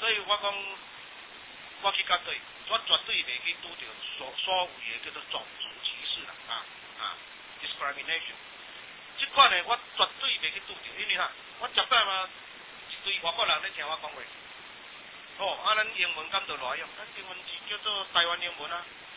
所以我讲，我去甲对，我绝对袂去拄着所谓的叫做种族歧视啦，discrimination。即款呢，我绝对袂去拄着，因为我逐摆嘛一堆外国人咧听我讲话。咱英文敢就偌用，咱英文是叫做台湾英文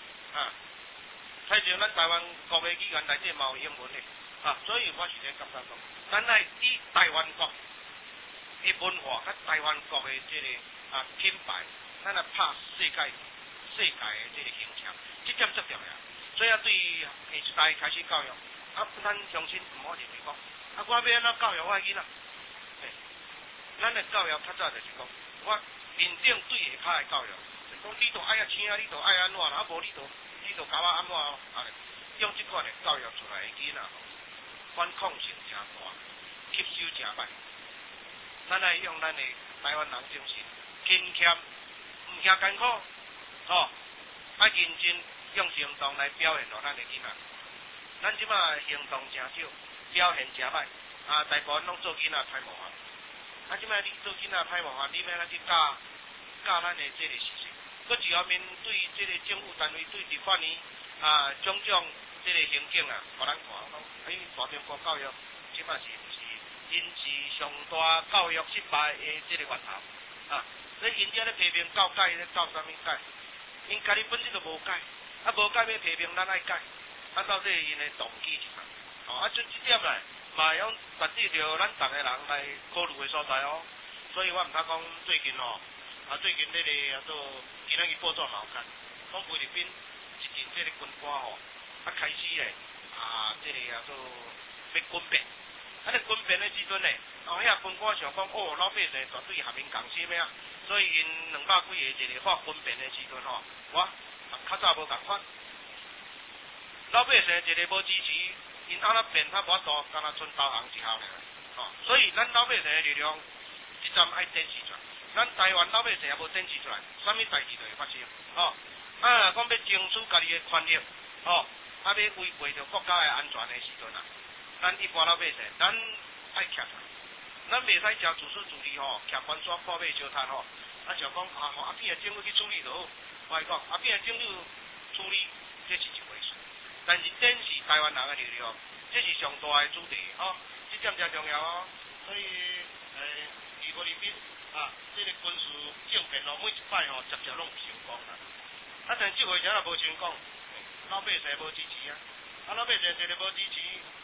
太像咱台湾国的语言内底嘛有英文的，所以我是咧感觉讲，咱来以台湾国的文化甲台湾国的这个品牌，咱来拍世界的这个形象，这点最重要。所以对下一代开始教育，咱乡亲唔好认为讲，我要安怎教育我的囡仔？咱的教育较早就是讲，我面顶对下骹的教育，就是讲你著爱请，你著爱安怎啦，无你著甲我安怎用即款的教育出来的囡仔，反抗性诚大，吸收诚歹。咱来用咱的台湾人精神，勤俭，唔惊艰苦，认真用行动来表现到咱的囡仔。咱即马行动诚少，表现诚歹，大部分拢做囡仔歹模范。即摆你做囡仔歹模范，你要怎去教咱的这个事实？佮只要面对这个政府单位对立法院种种这个行径互咱看讲，大中国教育即摆是毋是因是上大教育失败的这个源头所以因遮咧批评教改咧教啥物改？因家己本身就无改，无改要批评咱爱改，到底因的动机是啥？即点来嘛用达至着咱逐个人来考虑的所在所以我毋通讲最近最近这个做今仔日报纸嘛有讲，讲菲律宾一件这个军官开始咧这个做要军变，咧军变的时阵咧，遐军官想讲老百姓绝对和平共心的所以因200几个这个发军变的时阵我较早无共款，老百姓一个无支持，因安那变他无法度，敢若剩投降一项所以咱老百姓的力量，即站爱展示出来。咱台湾老百姓也无展示出来，啥物代志就会发生讲要争取家己的权益要违背着国家的安全的时阵咱一般老百姓，咱爱徛出来，咱袂使只自私自利徛关山破马烧炭想讲阿扁的政府去处理就好。我讲阿扁的政府处理这是一回事，但是展示台湾人的力量，这是上大的主题这点真重要所以菲律宾这个军事政变每一摆直接拢成功啦。但这回啥也无成功，老百姓无支持老百姓一个无支持，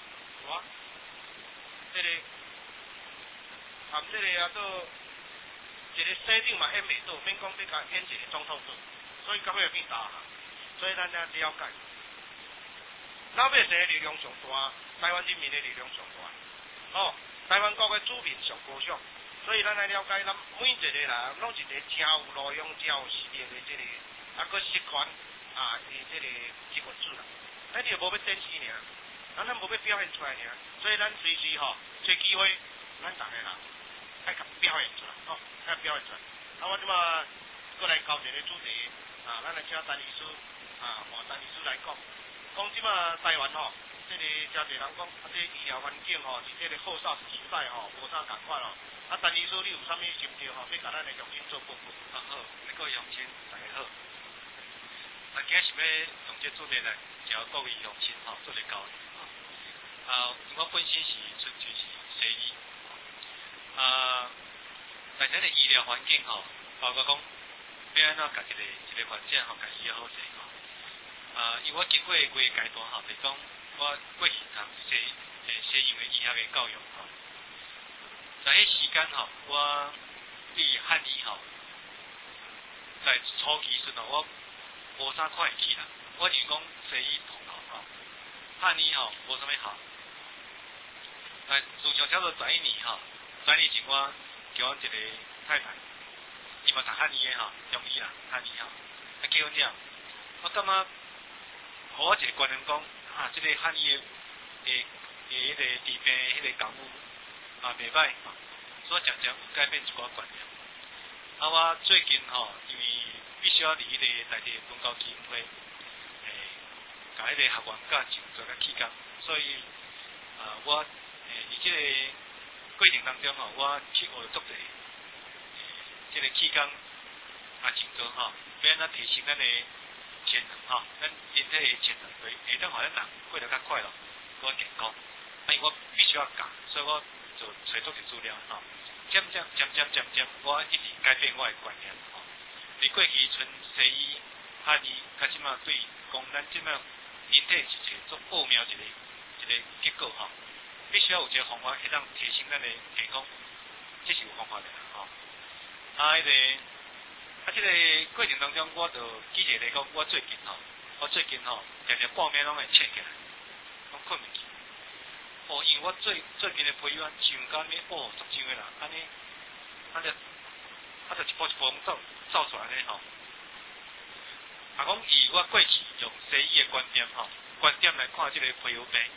这个这个做一个省长嘛演袂到，免讲要甲演一个总统做，所以到尾变大项。所以咱要了解，老百姓的力量上大，台湾人民的力量上大台湾国的主民上高尚。所以咱来了解，咱每一个人拢是一个真有路用、真有实力的这个，佮实权这个一份子啦。咱就无要展示尔，咱无要表现出来尔。所以咱随时找机会，咱逐个人爱甲表现出来爱表现出来。我即马过来交一个主题咱来请陈医师换陈医师来讲即马台湾这个真侪人讲这医疗环境是这个好煞时代无啥共款陈医师，你有啥物心得要甲咱的乡亲做报告？ 好，各位乡亲大家好。今日是要从这主题来交各位乡亲做个交流我本身是纯粹是西医但咱的医疗环境包括讲要安怎甲一个患者甲医好势因为我经过规个阶段就是讲我过去读西洋的医学的教育在迄时间我对汉医在初期时我无啥看会起啦。我认为讲西医同好汉医无啥物好。但自从差不多11年11年前我交阮一个太太，伊嘛读汉医的中医啦，汉医结婚了，我感觉互我一个观念讲这个汉医的迄个治病迄个功夫袂歹所以渐渐有改变一寡观念。我最近因为必须要伫迄个内地文教基金会甲迄个学员甲上做甲起工，所以我伫即个过程当中我去学足侪即个起间真多吼，要安怎提升咱的潜能吼，咱人体的潜能会当互咱人过得较快乐，搁健康。因为我必须要教，所以我就找足啲资料吼，渐渐，我一直改变我的观念吼。你过去纯西医、法医，甲即马对讲咱即马人体是一个足奥妙一个结构吼，必须要有一个方法会当提升咱的健康，这是有方法的吼。即个过程当中，我就举例来讲，我最近吼，常常半暝拢会醒起来，拢困袂去。因为我最近的培养上到咩足上的啦，安尼就一步走出来咧吼。讲以我过去用西医的观点来看即个皮肤病，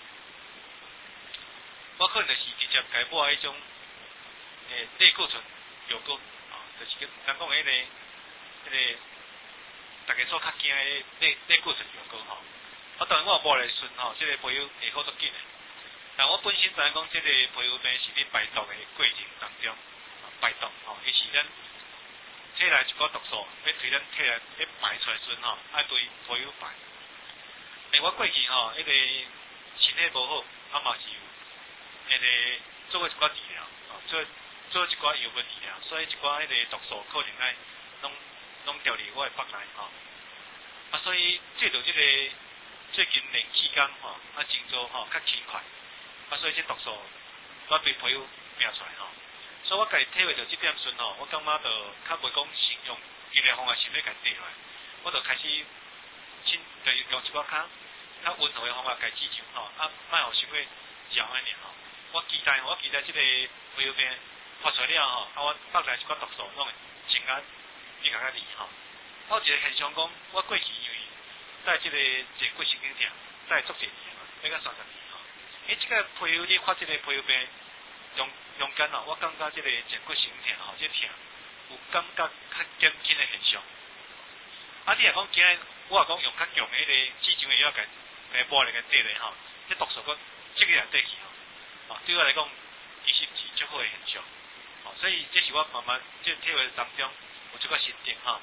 我可能就是直接甲买迄种类固醇药膏，就是人讲迄个大家所较惊的类固醇药膏吼。当然我无来顺吼，即个皮肤会好足紧的。但我本身知影讲，即个皮肤病是咧排毒的过程当中，排毒吼，伊是咱体内一寡毒素要推咱体内要排出来时吼，爱对皮肤排。我过去吼，个身体无好，嘛是有做过一寡治疗，做一寡药物治疗，所以一寡个毒素可能爱拢调入我的腹内吼。所以借着即个最近冷气间吼，静坐吼较轻快。所以这毒素我对皮肤拼出来吼，所以我家己体会到这点时吼，我感觉到较袂讲先用医疗方法先要家己落来，我就开始就用一寡较温和的方法家己治吼，莫互伤过焦安尼吼。我期待这个皮肤病发出来了吼，我腹内一寡毒素拢会增加比较厉吼。有一个现象讲，我过去因为在这个坐骨神经痛，在足侪年嘛，要到30年。即个皮肤你发即个皮肤病中间我感觉即个坐骨神经痛即痛有感觉较减轻的现象。你若讲今日我讲用较强的止痒的药甲抹入个底咧吼，即毒素佫积入内底去吼。对我来讲，其实是足好的现象。所以这是我慢慢即体会当中有即个心得吼。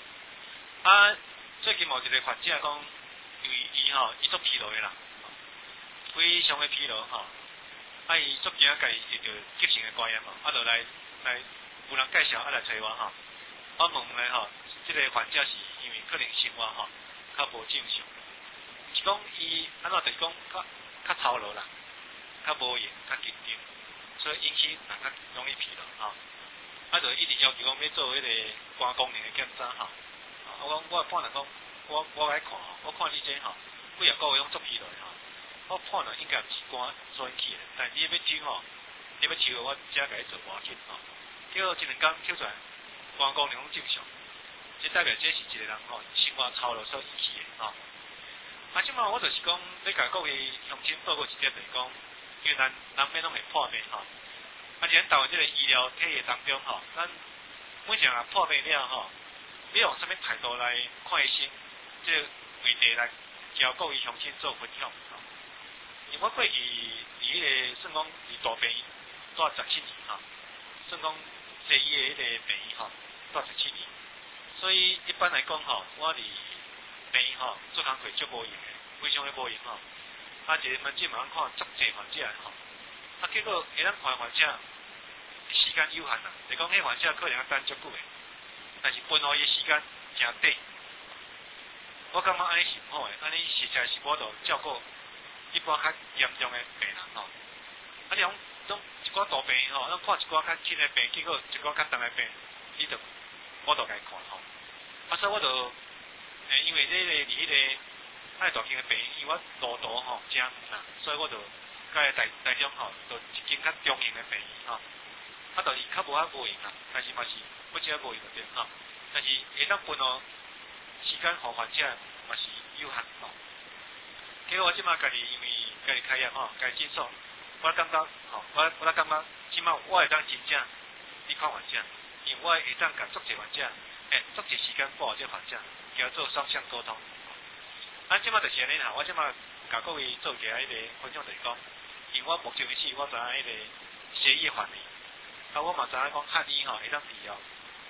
最近有一个患者讲，因为伊足疲劳的啦。非常的疲劳吼，伊足惊家己得着急性的肝炎就来有人介绍来找我吼。我问咧吼，即个患者是因为可能生活较无正常，是讲伊安怎就是讲较操劳啦，较无闲，较紧张，所以引起人较容易疲劳吼。就一直要求讲要做迄个肝功能的检查吼。我看人讲，我来看我看你这吼，几个月拢足疲劳吼。我判断应该毋是肝所引起的，但你要抽吼，你要抽我只甲你做无要紧吼。结果一两工抽出来，肝功能拢正常，这代表这是一个人生活操劳所引起的吼。即马我就是讲要甲各位乡亲报告一点，就是讲，因为咱人免拢会破病吼。咱台湾这个医疗体系当中吼，咱每一个人破病了吼，要用什么态度来看医生？这个问题来交各位乡亲做分享。我过去伫个算讲伫大病院住17年算讲西医的病院住17年，所以一般来讲我伫病院做工课足无用的，非常的无用一个门诊嘛看足济患者结果会当看患者时间有限啦，就讲迄患者可能要等足久的，但是分互伊的时间诚短，我感觉安尼是毋好的，安尼实在是无度照顾一般较严重的病人你讲种一寡大病咱看一寡较轻的病，结果一寡较重的病，你就我都该看所以我就因为这个伫迄个太大间的病院，因为我路途真远所以我就甲台中就一间较中型的病院就是较无无用但是嘛是不只无用就对但是会当分时间互患者嘛是有限结果我即马家己因为家己开业家己诊所，我感觉我感觉即马我会当真正去看患者，因为我会当甲足济患者，足济时间保护这患者，叫做双向沟通。即马就是安尼我即马甲各位做一个迄个分享就是讲，因为我目前为止我知影迄个西医的范围，我嘛知影讲汉医会当治疗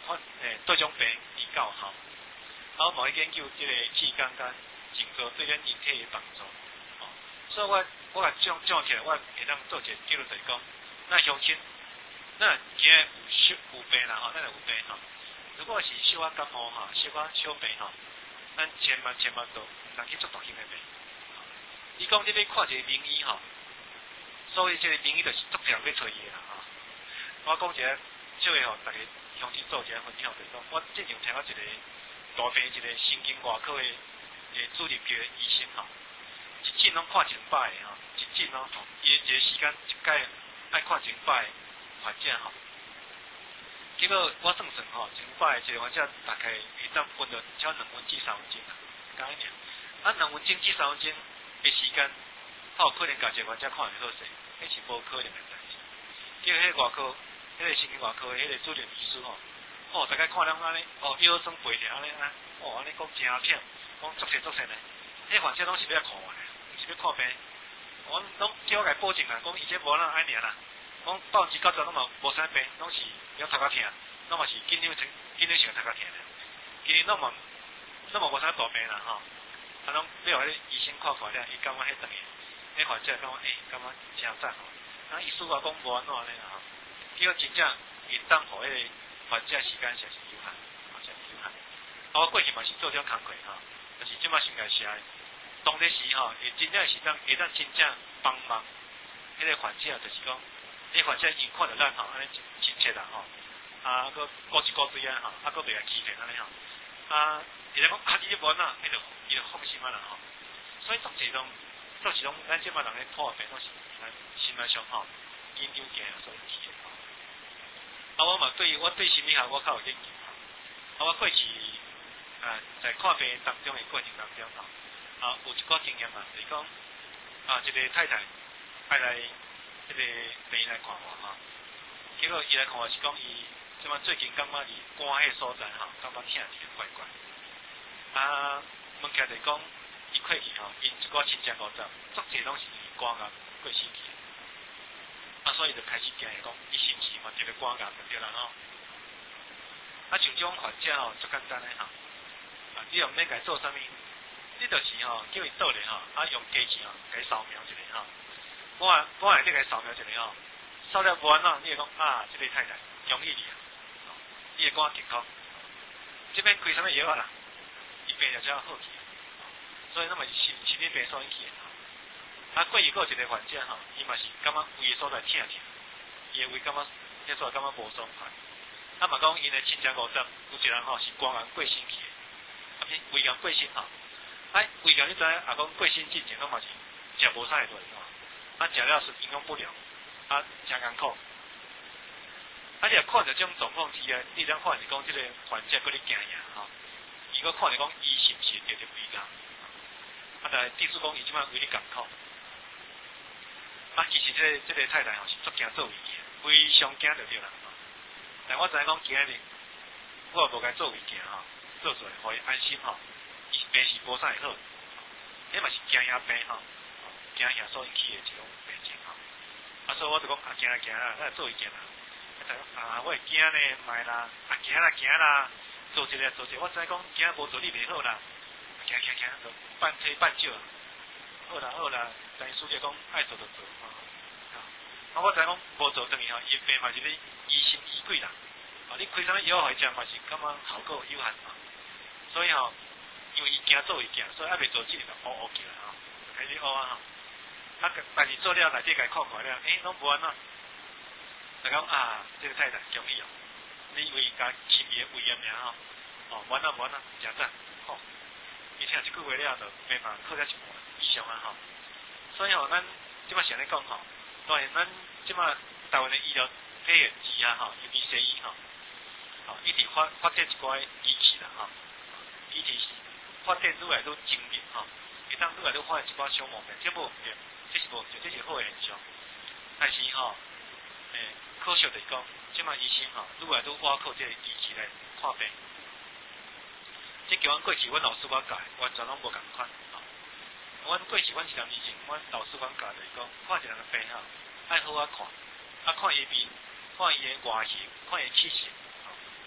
对种病伊较有效。啊，我某去研究即个气缸甲静坐对咱人体的帮助。哦，所以我甲讲起来，我会当做一个记录，就是讲，咱乡亲，咱今日有病啦吼，咱就有病吼。如果是小可感冒吼，小病吼，咱千万都毋通去做大型的病。你讲你要看一个名医吼，所以即个名医就是足常要找伊啦吼。我讲一个小个吼，大家乡亲做一个分享，就是讲，我最近听到一个大病一个神经外科的主任级的医生吼，一诊拢看100个吼，一诊吼，伊一个时间一届爱看100个患者吼。结果我算吼，100个一个患者大概会当分到超2分至3分钟啦，讲一尔。2分钟至3分钟的时间，有可能甲一个患者看会好势，迄是无可能的代志。结果迄个外科，迄个神经外科的迄个主任医师吼，大概看人安尼，腰酸背痛安尼安尼讲真忝，讲足实呢。迄患者拢是要看我的，毋是要看病。我拢叫我甲保证啦，讲伊这无哪安尼啦，讲报纸到昨拢嘛无啥病，拢是了头壳疼，拢嘛是紧张想头壳疼咧。其实拢嘛无啥大病啦吼。啊，拢要互迄医生看了，伊感觉迄等个，迄患者感觉感觉真赞吼。啊，医师话讲无安怎安尼啦吼。结果真正会当互迄个患者时间实是有限，实是有限。啊，我过去嘛是做这种工课吼，就是即马新加社当时时吼，会真正是会当真正帮忙迄个患者，就是讲，迄患者伊看到咱吼，安尼亲切啦吼，啊，佮顾一顾对啊吼，啊，佮袂来欺骗安尼吼，啊，伊来讲你这无哪，伊就放心啊啦吼。所以做时拢，咱即马人咧破病，拢是心内上吼，紧张惊所引起的吼。啊，我嘛我对心理学我较有研究吼，啊，我过去在看病当中的过程当中吼。啊，有一个经验嘛，就是讲一个太太爱来这个病院来看我吼，结果伊来看我是讲伊即马最近感觉伊肝迄个所在吼，感觉疼一个怪怪。啊，问起来就是讲伊过去吼，因一个亲戚50，足侪拢是肝癌过死去。啊，所以就开始惊伊讲，伊是毋是嘛一个肝癌就对啦吼。啊，像这种患者吼，足简单的吼，啊，你又免家做啥物？你就是吼，叫伊倒来吼，啊用机器吼，甲伊扫描一下吼。我内底甲伊扫描一下吼，扫了无安怎，你会讲啊，这个太太容易去啊，你会肝健康，这边开啥物药啊啦，伊病就才好去。所以那么是心理病所引起的吼。啊，过去有一个患者吼，伊嘛是感觉胃所在疼，伊的胃感觉迄所在感觉无爽快。啊嘛讲因的亲戚50，有一人吼是肝癌过身去的，啊是胃癌过身吼。胃癌你知影，啊讲过身之前拢嘛是食无啥会落吼，啊食了是营养不良，啊真艰苦。啊你若看着这种状况之下，你当看是讲这个患者搁咧惊呀吼，伊搁看着讲伊是毋是得着胃癌，啊但系意思讲伊即摆胃咧艰苦。啊其实这个太太吼是足惊做胃镜，非常惊着对啦。但我知影讲今日我无该做胃镜吼，做出来互伊安心吼。病是无啥会好，迄嘛是惊遐病吼，惊遐所引起的一种病情吼。啊，所以我就讲惊啦，咱做一件啦。我会惊呢，卖啦，惊啦，做一个，我知讲惊无做你袂好啦，惊，就半推半就。好啦，但是事实讲爱做就做吼。啊，我知讲无做等于吼，伊病嘛是咧疑心疑鬼啦。啊，你开啥物药互伊食嘛是感觉效果有限嘛，所以吼。因为伊惊做伊惊，所以还袂做这个就乌起来吼，开始乌啊吼。啊，但是做了内底甲伊看看了，拢无安怎。就讲啊，这个太太容易哦，你以为甲深夜胃炎尔吼，无安怎，真赞，吼。伊听即句话了，就慢慢好了一半以上啊吼。所以吼，咱即摆先咧讲吼，当然咱即摆台湾的医疗配合之啊吼，尤其西医吼，吼一直发展一寡机器啦吼，一直是。发展愈来愈精密吼，会当愈来愈发现一寡小毛病，这无毋对，这是好的现象。但是吼，可惜就是讲，即卖医生吼，愈来愈倚靠这个机器来看病。即叫阮过去阮老师我教，完全拢无共款吼。阮过去阮一年以前，阮老师阮教就是讲，看一人的病吼，爱好看，看伊面，看伊的外形，看伊气色，吼，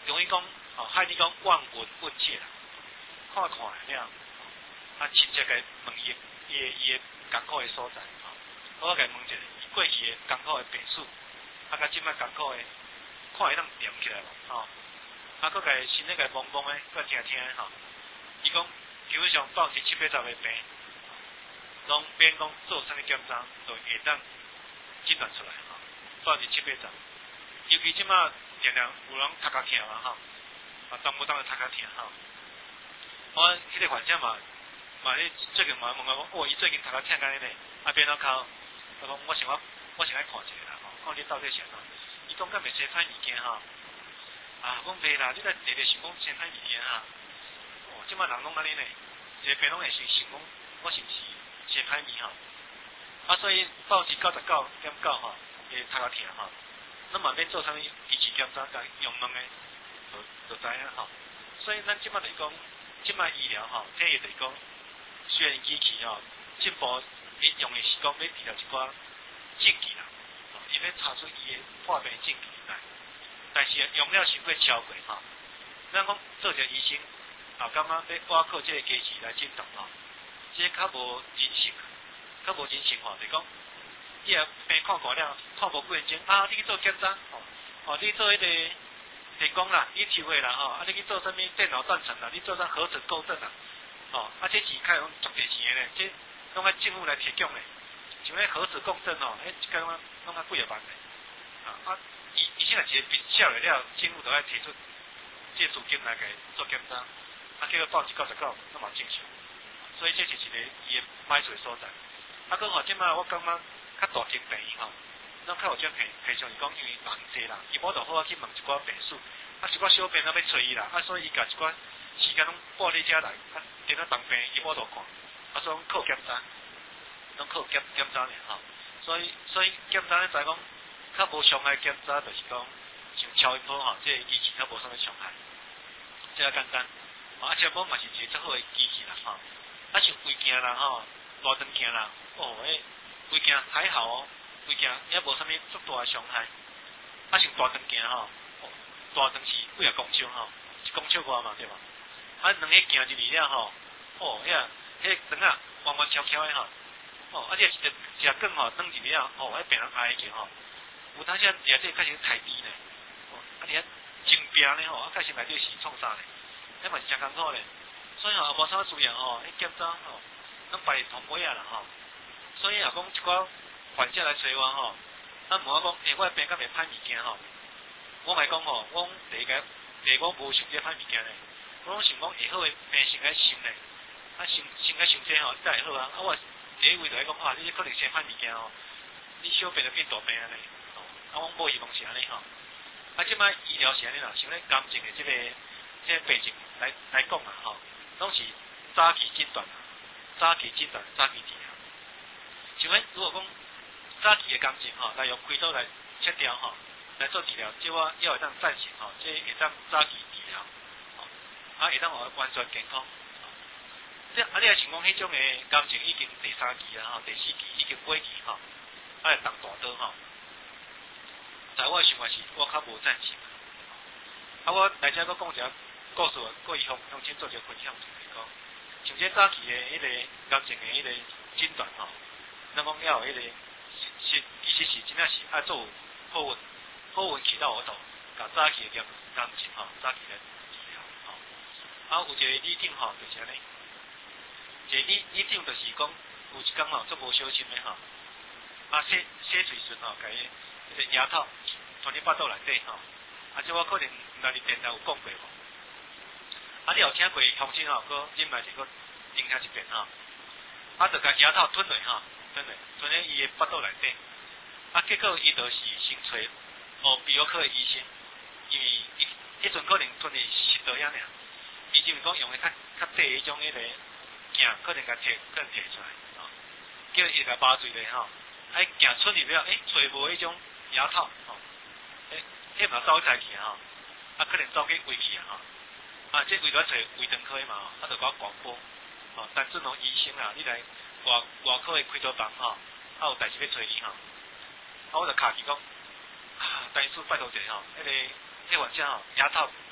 容易讲吼，害你讲望闻问切啦，看了，亲切甲问伊的艰苦的所在吼，我甲伊问一下，伊过去的艰苦的病史，甲即摆艰苦的，看会当掂起来无吼，佮甲伊身体甲伊摸摸的，佮听听的吼，伊讲基本上保持780个病，拢免讲做啥物检查，就会当诊断出来吼，保持780。尤其即摆常常有人头壳痛嘛吼，当无当头壳痛吼。我迄个患者嘛咧最近嘛问我讲，伊最近头壳痛干呢，变怎靠？我讲我想来看一下啦吼，看你到底是安怎。伊讲敢袂食歹物件吼，讲袂啦，你来直直想讲食歹物件哈。即摆人拢安尼呢，一个病拢会想讲，我是毋是食歹物吼？所以保持99.9吼，会头壳痛吼。咱嘛免做啥物仪器检查，甲用问的，就知影吼。所以咱即摆就是讲，即摆医疗吼，第一就是讲，虽然机器吼进步，你用的是讲要治疗一寡证据啦，伊要查出伊的破病证据来，但是用了伤过超过吼。咱讲做一个医生，感觉要挖靠这个机器来诊断吼，这较无人性，较无人性化，就是讲。伊也病看过了，看无几分钟，你去做检查，你做迄个电工啦，你抽的啦，你去做啥物电脑断层啦，你做啥核磁共振啦，这钱开用足侪钱的呢，这拢爱政府来提供的，像迄核磁共振一间拢爱几万的，伊现在一个小了，政府就爱提出这资金来给做检查，叫佢保持99%，那嘛正常，所以这是一个伊的歹处的所在。佮即摆我感觉。较大型病院吼，咱较有种偏向是讲，因为人济啦，伊无就好去问一寡病史，一寡小病咱要找伊啦，所以伊甲一寡时间拢拨你遮来，等到当病伊无就看，所以拢靠检查，拢靠检查尔吼，所以检查咧知讲，较无伤害检查就是讲，像超音波吼，这个机器较无啥物伤害，这较简单，超音波嘛是一个最好的机器啦吼，像胃镜啦吼，大肠镜啦，胃镜还好哦，胃镜也无啥物足大的伤害。像大肠镜吼，大肠是几啊公尺吼，1公尺外嘛对吧？两个镜入去了吼，迄肠啊弯弯翘翘的吼，你食饭吼转入去了，迄病人挨去吼，有当时啊这确实太低呢，你遐真病呢吼，确实内底是创啥呢？迄嘛是真艰苦呢，所以也无啥需要吼，检查吼，咱排同尾啊啦吼。所以讲一寡患者来找我吼，问我讲，我的病敢袂歹物件吼？我咪讲吼，我第一我无想这歹物件咧，我拢想讲会好的病先来想咧，先来想这吼，才会好啊。我第一位就来讲，你可能生歹物件吼，你小病就变大病安尼，我无希望是安尼吼。即摆医疗是安尼啦，像咧癌症的这个病症来讲啊吼，拢是早期诊断，早期治疗。像如果讲早期的癌症吼，来用开刀来切掉吼，来做治疗，即我要会当暂时吼，即会当早期治疗，会当互完全健康。你也想讲，迄种的癌症已经第3期啊，第4期已经过期吼，来动大刀吼。在我的想法是，我较无赞成。我来遮佫讲一下故事，各位乡亲做一个分享，就是讲，像这早期的迄个癌症的迄个诊断吼。咱讲要有迄个其实是真正是爱做好运气到我度，甲早期的癌症吼，早期的治疗吼。有一个理长吼，就是安尼，一个理长就是讲有一天吼，做无小心的吼，洗嘴唇吼，甲伊迄个牙套从你巴肚内底吼，即我可能毋知你电台有讲过无？你有听过乡亲吼，佮恁嘛是佮听一遍吼，就甲牙套吞落吼。吞咧伊的巴肚内底，结果伊就是先找鼻喉科的医生，因为伊迄阵可能吞的是刀样尔，伊就是讲用的较细迄种迄个镜，可能甲摕出来，叫伊甲麻醉咧吼，镜吞入了，找无迄种牙套，迄嘛走开去吼，可能走去胃去这为了找胃肠科嘛，就甲我广播，但这种医生啊，你来。外科的开刀房吼，有代志要找你吼，我就卡起讲，但是拜托者吼，迄个患者吼牙套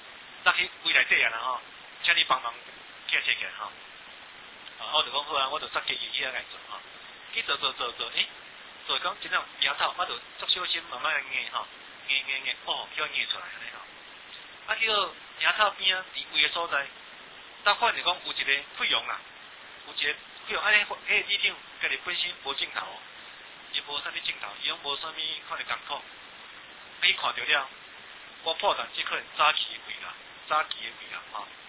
落去柜内底啊啦吼，请你帮忙寄起来吼。我就讲好啊，我就杀鸡去遐来做吼，去做，做讲真正摇头，我就足小心慢慢硬吼，硬，哦，叫硬出来安尼吼。啊，叫摇头边啊，伫位个所在，当发现讲有一个费用啦，有一个费用，安尼迄市长家己本身无镜头，伊无啥物镜头，伊拢无啥物款的艰苦，伊看到了，我破断即可能早期的位啦，吼。